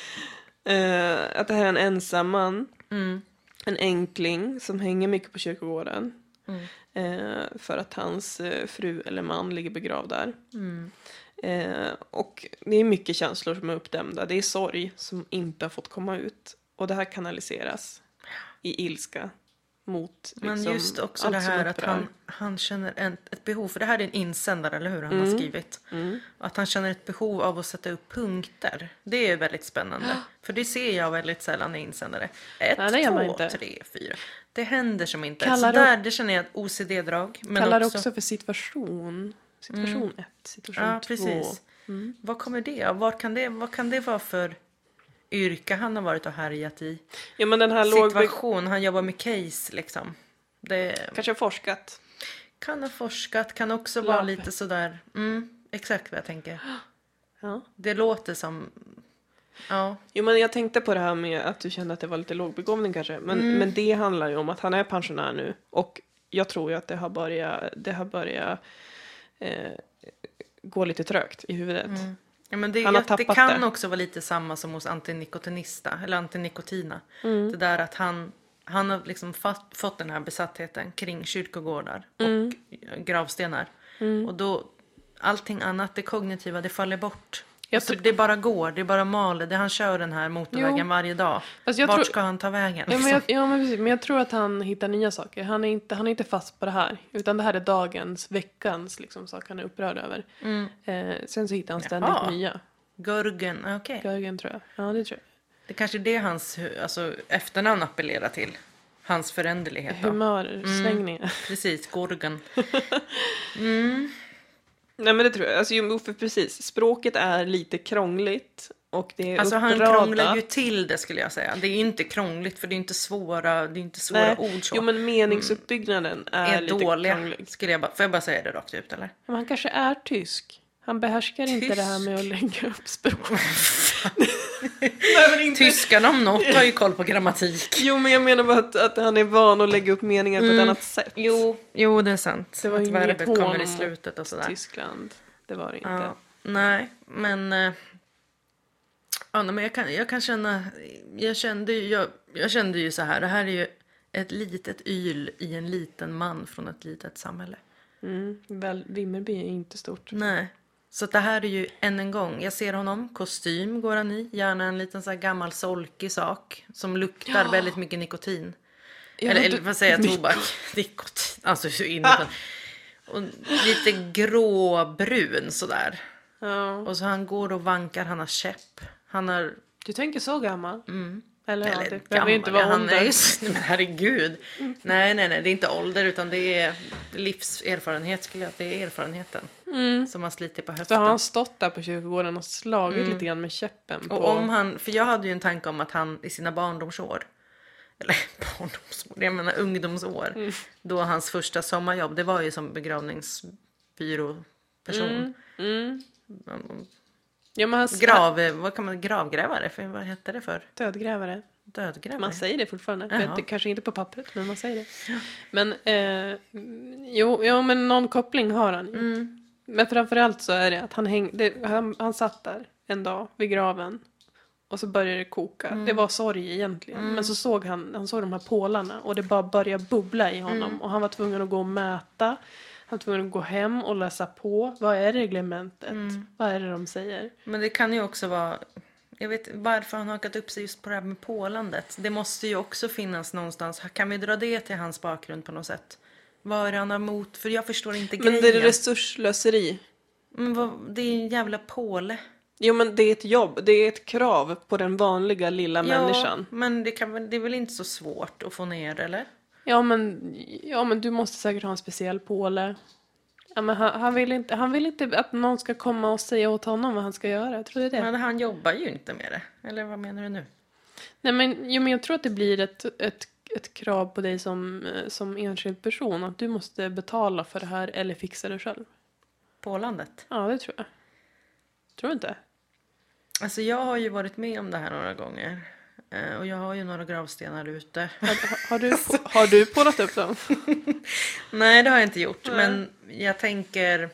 Eh, att det här är en ensam man. Mm. En enkling som hänger mycket på kyrkogården. Mm. Eh, för att hans eh, fru eller man ligger begravd där. Mm. Eh, och det är mycket känslor som är uppdämda. Det är sorg som inte har fått komma ut. Och det här kanaliseras i ilska mot liksom, Men just också allt det som här att upprör. han, han känner en, ett behov. För det här är en insändare, eller hur? Han Mm. har skrivit. Mm. Att han känner ett behov av att sätta upp punkter. Det är väldigt spännande. För det ser jag väldigt sällan i insändare. Ett, Nej, det gör man två, inte. tre, fyra. Det händer som inte. Kallar Så du- där, det känner jag ett O C D-drag. Men Kallar också, också för situation. Situation ett, situation Ja, två. precis. Mm. Vad kommer det av? Vad kan det, vad kan det vara för yrke han har varit och härjat i? Ja, men den här låg... Situation, han jobbar med case liksom. Det Kanske har forskat. kan ha forskat, kan också vara Labb. lite sådär. Mm, exakt vad jag tänker. Ja. Det låter som... Ja. Jo, men jag tänkte på det här med att du kände att det var lite lågbegåvning kanske. Men, Mm. men det handlar ju om att han är pensionär nu. Och jag tror ju att det har börjat, det har börjat eh, gå lite trögt i huvudet. Mm. Ja, men det, Han har jag, det tappat kan det. också vara lite samma som hos antinikotinista, eller antinikotina. Mm. Det där att han, han har liksom fatt, fått den här besattheten kring kyrkogårdar Mm. och gravstenar. Och då, allting annat, det kognitiva, det faller bort. Jag Alltså, tror- det bara går, det bara maler. Det han kör den här motorvägen Jo. varje dag. Fast jag Vart tror- ska han ta vägen? Ja, men liksom? jag, ja men, precis, men jag tror att han hittar nya saker. Han är inte, han är inte fast på det här. Utan det här är dagens, veckans liksom, sak han är upprörd över. Mm. Eh, sen så hittar han ständigt Jaha. nya. Görgen, okej. Görgen tror jag. Ja, det tror jag. Det kanske är det hans alltså, efternamn appellerar till. Hans föränderlighet. Då. Humörsvängningar. Precis, Gorgon. Nej, men det tror jag. Alltså, jo, för precis. Språket är lite krångligt. Och det är Alltså han uppradat. krånglar ju till det, skulle jag säga. Det är ju inte krångligt, för det är inte svåra, det är inte svåra Nej. ord så. Jo, men meningsuppbyggnaden är, är lite dåliga, krånglig. skulle jag bara, får jag bara säga det rakt ut, eller? Men han kanske är tysk. Han behärskar inte Tysk? det här med att lägga upp språk. Nej, men inte. Tyskarna om något har ju koll på grammatik. Jo, men jag menar bara att, att han är van att lägga upp meningar på ett annat sätt. Jo, jo, det är sant. Det var att ju inget verbet hån kommer i mot slutet och sådär. Tyskland. Det var det inte. Ja, nej, men... eh, Ja, nej, men jag kan, jag kan känna... Jag kände, ju- jag, jag kände ju så här. Det här är ju ett litet yl i en liten man från ett litet samhälle. Mm. Väl, Vimmerby är inte stort. Nej. Så att det här är ju än en gång. Jag ser honom. Kostym går han i. Gärna en liten så här gammal solkig sak. Som luktar Ja. väldigt mycket nikotin. Ja, eller, du- eller vad säger jag? Tobak. Nikotin. Alltså så in ah. Och lite gråbrun sådär. Ja. Och så han går och vankar. Han har käpp. Han har... Du tänker så gammal? Mm. Eller, ja, Eller det gammal, behöver ju inte vara han ålder. är ju, nej, men herregud. Nej, nej, nej, det är inte ålder utan det är livserfarenhet, skulle jag, det är erfarenheten Mm. som har slitit på Så höften. har han stått där på kyrkogården och slagit Mm. lite grann med käppen på... Och om han, för jag hade ju en tanke om att han i sina barndomsår, eller barndomsår, jag menar ungdomsår, Mm. då hans första sommarjobb, det var ju som begravningsbyråperson. Mm. Mm. Ja, men han, Grav, vad kan man, gravgrävare? För, vad heter det för? Dödgrävare. Dödgrävare? Man säger det fortfarande. Jaha. Vet, kanske inte på pappret, men man säger det. Men, eh, jo, ja, men någon koppling har han ju. Mm. Men framförallt så är det att han, häng, det, han, han satt där en dag vid graven. Och så började det koka. Mm. Det var sorg egentligen. Mm. Men så såg han, han såg de här pålarna. Och det bara började bubbla i honom. Mm. Och han var tvungen att gå och mäta. Han var tvungen att gå hem och läsa på. Vad är reglementet? Mm. Vad är det de säger? Men det kan ju också vara... Jag vet varför han har hakat upp sig just på det här med pålandet. Det måste ju också finnas någonstans. Kan vi dra det till hans bakgrund på något sätt? Vad är det han har emot? För jag förstår inte Men grejen. det är resurslöseri. Men vad, det är en jävla påle. Jo, men det är ett jobb. Det är ett krav på den vanliga lilla människan. Ja, men det, kan, väl- det är väl inte så svårt att få ner, eller? Ja, men, ja, men du måste säkert ha en speciell påle. Ja, men han, han, vill inte, han vill inte att någon ska komma och säga åt honom vad han ska göra. Jag tror det är det. Men han jobbar ju inte med det. Eller vad menar du nu? Nej, men, jo, men jag tror att det blir ett, ett, ett krav på dig som, eh, som enskild person. Att du måste betala för det här eller fixa det själv. Pålandet? Ja, det tror jag. Tror du inte? Alltså jag har ju varit med om det här några gånger. Eh, Och jag har ju några gravstenar ute. Har, har, har, du, på- har du pålat upp dem? Nej, det har jag inte gjort. Nej. Men jag tänker...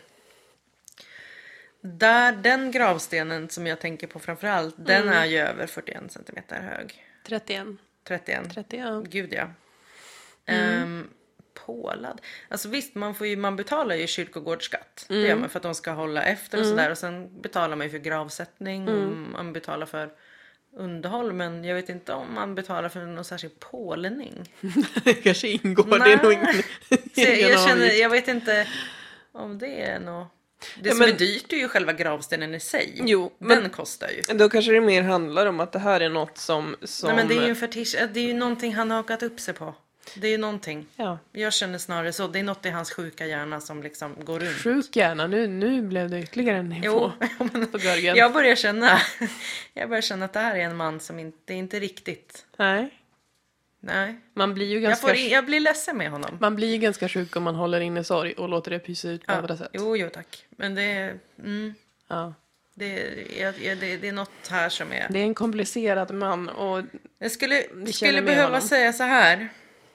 Där, den gravstenen som jag tänker på framförallt, den är ju över fyrtioen centimeter hög. trettioen. trettioen. trettioen. Gud ja. Ehm, pålad. Alltså visst, man, får ju, man betalar ju kyrkogårdsskatt. Det gör man för att de ska hålla efter och sådär. Och sen betalar man ju för gravsättning. Och man betalar för underhåll. Men jag vet inte om man betalar för någon särskild pålning. Det kanske ingår. Nej. Det är nog ingen, Så jag, ingen jag, känner, avgift. jag vet inte om det är något... Det Ja, som men- är dyrt är ju själva gravstenen i sig. Jo, Den men- kostar ju. Då kanske det mer handlar om att det här är något som... som... Nej, men det är ju en fetisch. Det är ju någonting han har hakat upp sig på. Det är ju någonting. Ja. Jag känner snarare så. Det är något i hans sjuka hjärna som liksom går runt. Sjuk gärna. Nu, nu blev det ytterligare en nivå Jo, men på Görgen. jag börjar känna Jag börjar känna att det här är en man som inte, det är inte riktigt. Nej. Nej. Man blir ju Jag, ganska... får, jag blir ledsen med honom. Man blir ju ganska sjuk om man håller inne sorg och låter det pysa ut på andra sätt. Jo, jo tack. Men det är... Mm, Ja. det, är jag- det, det är något här som är... Det är en komplicerad man och Jag skulle, känner skulle med behöva honom. säga så här.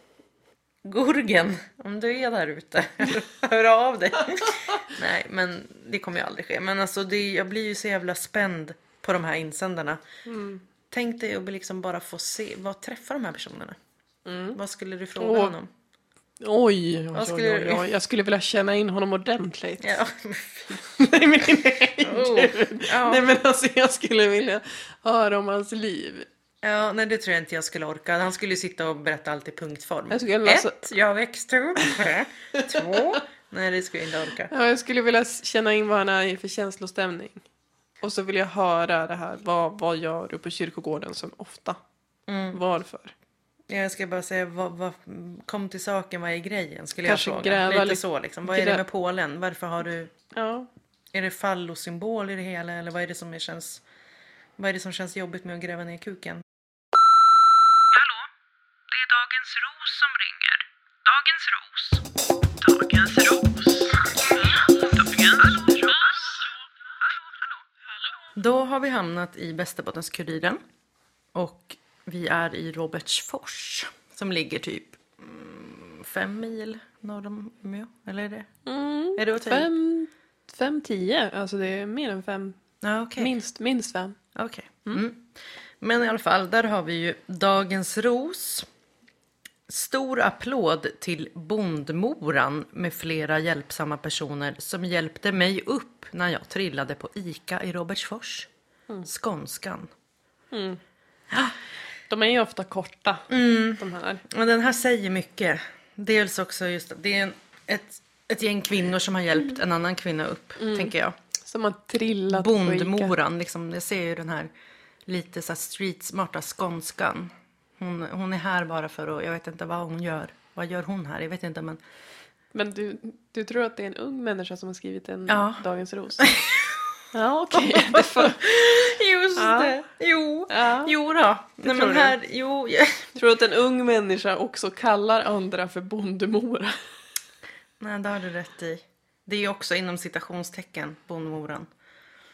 Gurgen, om du är där ute, hör av dig. Nej, men det kommer ju aldrig ske. Men alltså, det, jag blir ju så jävla spänd på de här insändarna. Mm. Tänk dig att liksom bara få se, vad träffar de här personerna? Vad skulle du fråga Åh, honom? oj, oj, Vad oj, skulle oj, du- oj. Jag skulle vilja känna in honom ordentligt. Ja, nej, men, nej, Oh, gud. ja. nej men alltså jag skulle vilja höra om hans liv. ja, nej det tror jag inte jag skulle orka. Han skulle ju sitta och berätta allt i punktform. Jag skulle läsa- Ett, jag växte upp. Två, nej det skulle jag inte orka. Ja, jag skulle vilja känna in vad han är i för känslostämning. Och så vill jag höra det här. Vad, vad gör du på kyrkogården så ofta? Mm. Varför? Jag ska bara säga, vad, vad, kom till saken, vad är grejen? Skulle Kanske jag fråga. gräva Lite lite- så liksom. Vad är grä- det med Polen? Varför har du... Ja. Är det fallosymbol i det hela? Eller vad är det som är, känns... Vad är det som känns jobbigt med att gräva ner kuken? Hallå? Det är Dagens Ros som ringer. Dagens Ros. Dagens Ros. Dagens Ros. Hallå, hallå, hallå. Då har vi hamnat i Västerbottens-Kuriren. Och vi är i Robertsfors. Som ligger typ mm, fem mil norr om Umeå. Eller är det? Mm, Är det okej? fem, fem, tio. Alltså det är mer än fem. Ja, okej. Minst, minst fem. Okej. Mm. Men i alla fall, där har vi ju Dagens Ros. Stor applåd till Bondmoran med flera hjälpsamma personer som hjälpte mig upp när jag trillade på Ica i Robertsfors. Skånskan. De är ju ofta korta. De här. Och den här säger mycket. Dels också just att det är en, ett, ett gäng kvinnor som har hjälpt en annan kvinna upp, tänker jag. Som har trillat på Ica. Bondmoran, liksom, jag ser ju den här lite så här street-smarta skånskan. Hon, hon är här bara för att, jag vet inte vad hon gör. Vad gör hon här? Jag vet inte, men... Men du, du tror att det är en ung människa som har skrivit en Ja. Dagens Ros? Ja, okej. Det får- Just Ja. det! Jo! Ja. Jo då! Nej, tror men du? här, jo... ja. Tror du att en ung människa också kallar andra för bondemora? Nej, det har du rätt i. Det är ju också inom citationstecken, Bondmoran.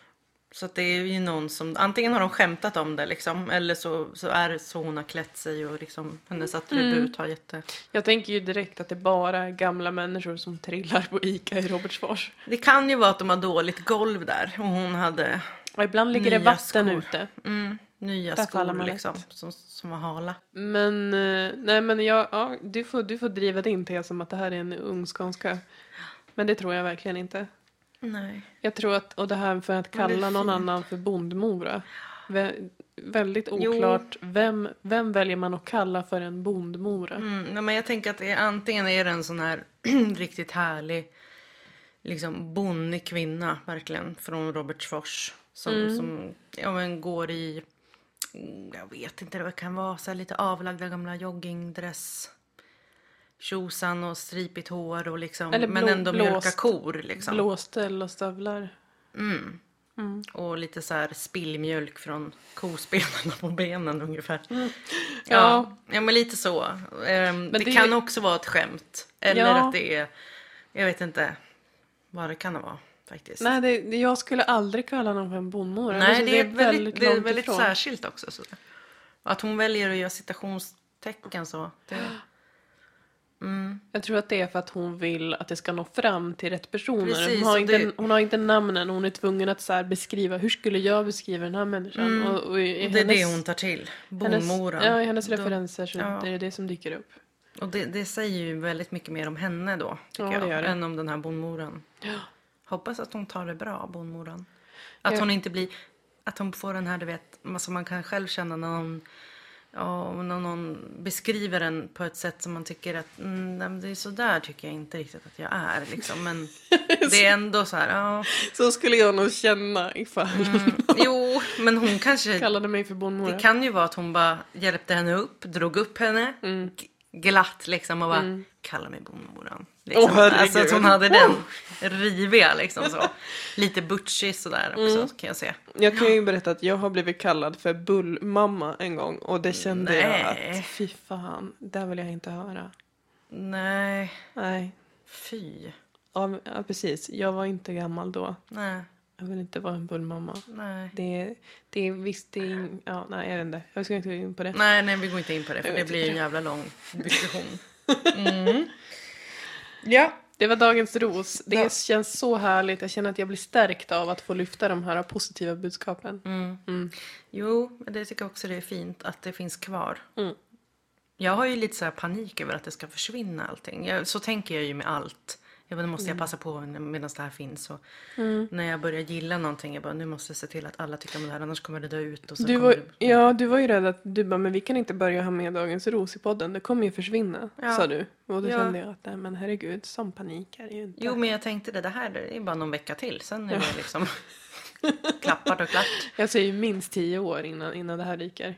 Så att det är ju någon som, antingen har de skämtat om det liksom, eller så, så är det så hon har klätt sig och liksom hennes attribut har jätte... Jag tänker ju direkt att det bara är gamla människor som trillar på Ica i Robertsfors. Det kan ju vara att de har dåligt golv där och hon hade... Och ibland ligger det nya vatten skor. ute. Mm, nya Där faller skor man liksom, lätt. som, som var hala. Men, eh, nej men jag, ja, du får, du får driva din tes som att det här är en ung skånska. Men det tror jag verkligen inte. Nej. Jag tror att, och det här för att Men det är kalla någon fint. annan för bondmora. Vä- väldigt oklart. Vem, vem väljer man att kalla för en bondmora? Mm, nej, men jag tänker att det är, antingen är det en sån här riktigt härlig liksom bonnig kvinna verkligen från Robertsfors som, Mm. som ja, men går i, jag vet inte, det kan vara så här lite avlagda gamla joggingdress, tjosan och stripigt hår och liksom, Eller men blå- ändå mjölka blåst- kor liksom. Blåställ och stövlar. Mm. Mm. Och lite så här spillmjölk från kospenarna på benen ungefär. Ja. Ja, ja men lite så. Ehm, det, det- kan också vara ett skämt. Eller Ja. att det är, jag vet inte vad det kan vara faktiskt. Nej, det, det, jag skulle aldrig kalla någon för en bondmora. Nej, Alltså, det är väldigt, det är långt väldigt ifrån. särskilt också. Så. Att hon väljer att göra citationstecken så. Det, mm. Jag tror att det är för att hon vill att det ska nå fram till rätt personer. Precis, hon, har och inte, det- hon har inte namnen. Hon är tvungen att så här beskriva. Hur skulle jag beskriva den här människan? Mm. Och, och i Det är hennes, det hon tar till. hennes, Bondmoran. ja, i hennes Då- referenser så ja. är det det som dyker upp. Och det, det säger ju väldigt mycket mer om henne då. Tycker Ja, det jag. gör det. Än om den här bondmoran. Ja. Hoppas att hon tar det bra, bondmoran. Att Ja. hon inte blir... Att hon får den här, du vet, som man kan själv känna när någon, ja, när någon beskriver den på ett sätt som man tycker att mm, nej, men det är så där tycker jag inte riktigt att jag är. Liksom. Men det är ändå så här, ja. Så skulle jag nog känna ifall Mm, jo, men hon kanske... kallade mig för bondmora. Det kan ju vara att hon bara hjälpte henne upp, drog upp henne Mm. g- glatt liksom och bara Mm. kalla mig bondmoran. Liksom. Åh, herregud. Alltså att hon hade den riviga liksom så. Lite butchig sådär också Mm. kan jag se. Jag kan ju berätta att jag har blivit kallad för bullmamma en gång. Och det kände jag Nej. att fy fan, det vill jag inte höra. Nej, Nej, fy. ja, ja, precis. Jag var inte gammal då. Nej, Jag vill inte vara en bullmamma. nej. Det, det är visst, det är, ja, nej jag vet inte. Jag ska inte gå in på det. Nej, nej, vi går inte in på det för Jag det vet blir inte. en jävla lång diskussion. Mm. Ja. Det var dagens ros. Det Ja. känns så härligt. Jag känner att jag blir stärkt av att få lyfta de här positiva budskapen. Mm. Mm. Jo, men det tycker jag också det är fint att det finns kvar. Mm. Jag har ju lite så här panik över att det ska försvinna allting. Jag, så tänker jag ju med allt. Jag vet, nu måste jag passa på medan det här finns. Och Mm. när jag börjar gilla någonting, jag bara, nu måste jag se till att alla tycker om det här, annars kommer det dö ut. Och så Du kommer var, det... ja, du var ju rädd att du bara, men vi kan inte börja ha med dagens ros i podden. Det kommer ju försvinna, Ja. sa du. Och då Ja. kände jag att, nej men herregud, sån panik är det ju inte. Jo, men jag tänkte det, det här det är bara någon vecka till. Sen är det liksom klappat och klart. Jag säger ju minst tio år innan, innan det här ryker.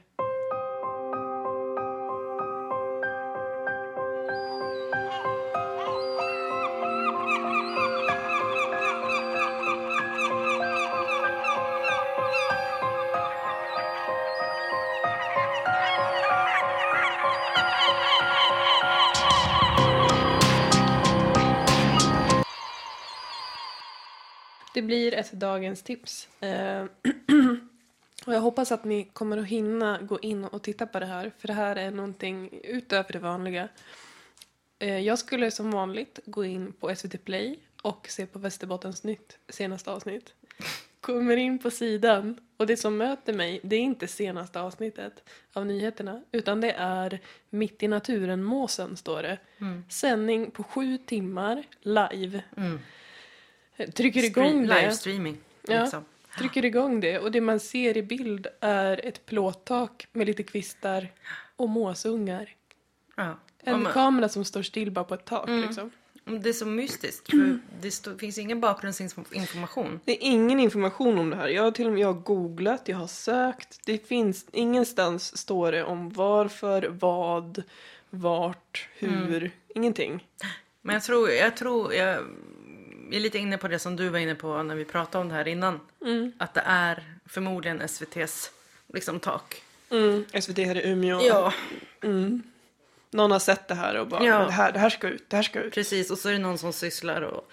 Det blir ett dagens tips. Eh, och jag hoppas att ni kommer att hinna gå in och titta på det här. För det här är någonting utöver det vanliga. Eh, jag skulle som vanligt gå in på S V T Play och se på Västerbottens nytt senaste avsnitt. Kommer in på sidan och det som möter mig, det är inte senaste avsnittet av nyheterna. Utan det är Mitt i naturen-måsen står det. Mm. Sändning på sju timmar live. Mm. Trycker igång det. Livestreaming. Ja. Liksom. Trycker igång det och det man ser i bild är ett plåttak med lite kvistar och måsungar. Ja. En Ja, men- kamera som står still bara på ett tak Mm. liksom. Det är så mystiskt. För det stå, finns ingen bakgrundsinformation. Det är ingen information om det här. Jag har till och med jag har googlat, jag har sökt. Det finns ingenstans står det om varför, vad, vart, hur, ingenting. Men jag tror, jag tror, jag är lite inne på det som du var inne på när vi pratade om det här innan. Mm. Att det är förmodligen S V T:s liksom tak. Mm. S V T här i Umeå. Ja, Mm. Någon har sett det här och bara, Ja. men det, här, det här ska ut, det här ska ut. precis. Och så är det någon som sysslar och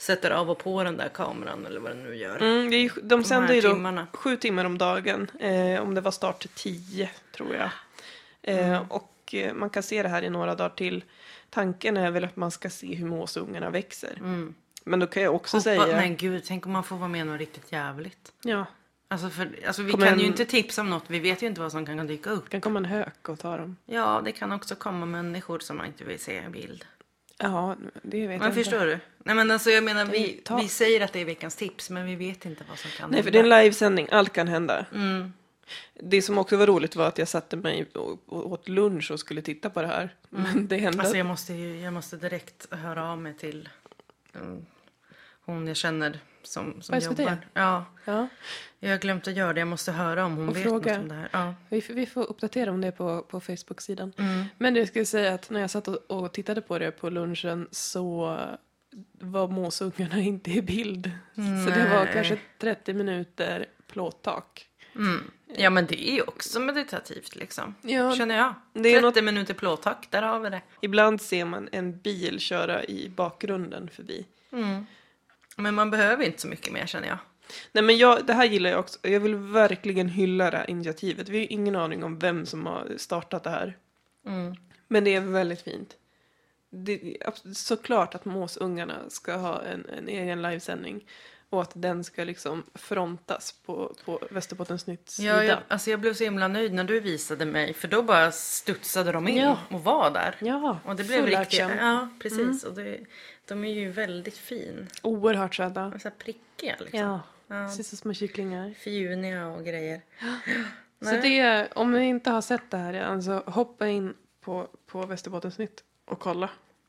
sätter av och på den där kameran eller vad den nu gör. Mm, det är, de De sänder här ju då timmarna. sju timmar om dagen. Eh, om det var start tio, tror jag. Eh, Mm. Och eh, man kan se det här i några dagar till. Tanken är väl att man ska se hur måsungarna växer. Mm. Men då kan jag också Hoppa, säga... men gud, tänk om man får vara med något riktigt jävligt. Ja, Alltså, för, alltså vi Kommer kan en- ju inte tipsa om något, vi vet ju inte vad som kan dyka upp. det kan komma en hök och ta dem. Ja, det kan också komma människor som man inte vill se i bild. Ja, det vet Men jag förstår inte. du? Nej, men alltså jag menar, Kan vi, vi ta- vi säger att det är veckans tips, men vi vet inte vad som kan Nej, för hända. det är en livesändning. Allt kan hända. Mm. Det som också var roligt var att jag satte mig och och åt lunch och skulle titta på det här. Men det hände. Alltså jag måste, ju- jag måste direkt höra av mig till um, hon jag känner som, som På S V T? jobbar. Ja, Ja, jag har glömt att göra det. Jag måste höra om hon Och vet fråga. något om det här. Ja. vi, får- vi får uppdatera om det på, på Facebook-sidan. Mm. Men det ska jag säga att när jag satt och, och tittade på det på lunchen så var måsungarna inte i bild. Så det var Nej. kanske trettio minuter plåttak. Mm. Ja, men det är ju också meditativt liksom. Ja, Känner jag. det är trettio något- minuter plåttak, där har vi det. Ibland ser man en bil köra i bakgrunden förbi. Mm. Men man behöver inte så mycket mer, känner jag. Nej, men jag, det här gillar jag också. Jag vill verkligen hylla det här initiativet. Vi har ju ingen aning om vem som har startat det här. Mm. Men det är väldigt fint. Det är abs- såklart att måsungarna ska ha en, en egen livesändning. Och att den ska liksom frontas på, på Västerbottensnytts Ja, sida. jag, alltså jag blev så himla nöjd när du visade mig. För då bara studsade de in Ja. och var där. Ja, Och det blev full riktigt. action. Ja, precis. Och det, de är ju väldigt fin. Oerhört söta. Och så här prickiga liksom. Ja, Ja. ser ut som små kycklingar. Fjuniga och grejer. Så Nej. det är, om ni inte har sett det här än, alltså hoppa in på, på Västerbottensnytt och kolla.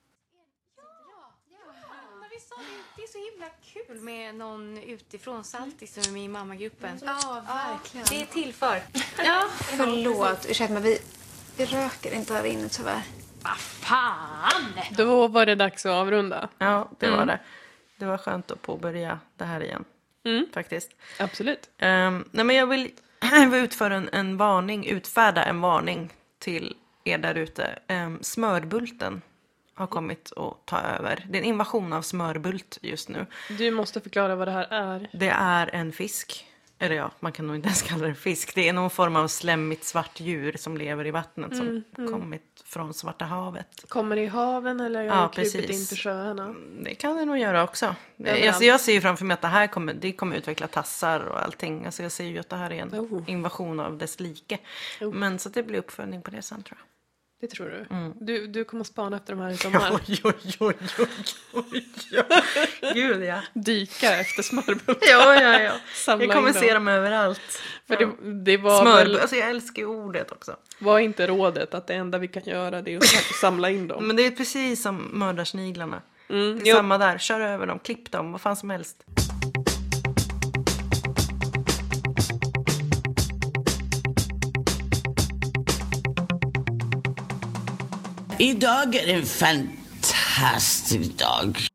Men vi sa det, det är så himla kul med någon utifrån, så alltid som är med i mammagruppen. Ja, verkligen. Det är till för. Ja, Förlåt, ursäkta men vi, vi röker inte här inne tyvärr. vad fan! Då var det dags att avrunda. Ja, det var Mm. det. Det var skönt att påbörja det här igen. Mm. Faktiskt. Absolut. Um, nej, men jag vill, jag vill utföra en, en varning, utfärda en varning till er där ute. Um, smörbulten har kommit att ta över. Det är en invasion av smörbult just nu. Du måste förklara vad det här är. Det är en fisk. Eller ja, man kan nog inte ens kalla det fisk. Det är någon form av slemmigt svart djur som lever i vattnet som Mm, mm. kommit från Svarta havet. Kommer det i haven eller har Ja, det krupit precis. in till sjöarna? Det kan det nog göra också. Överallt. Alltså jag ser ju framför mig att det här kommer, det kommer utveckla tassar och allting. Alltså jag ser ju att det här är en Oh. invasion av dess like. Oh. Men så att det blir uppföljning på det sen, tror jag. Det tror du? Mm. Du, du kommer spana efter de här i sommar. Oj, oj, oj, oj, oj, oj. Gud, ja. Dyka efter smörbultar. Ja, ja, ja. Samla Jag kommer in se dem överallt. För det, det var, Smör, väl, alltså jag älskar ju ordet också. var inte rådet att det enda vi kan göra det är att samla in dem. Men det är precis som mördarsniglarna. Mm, Det är jo. samma där, kör över dem, klipp dem, vad fan som helst. Idag är en fantastisk dag.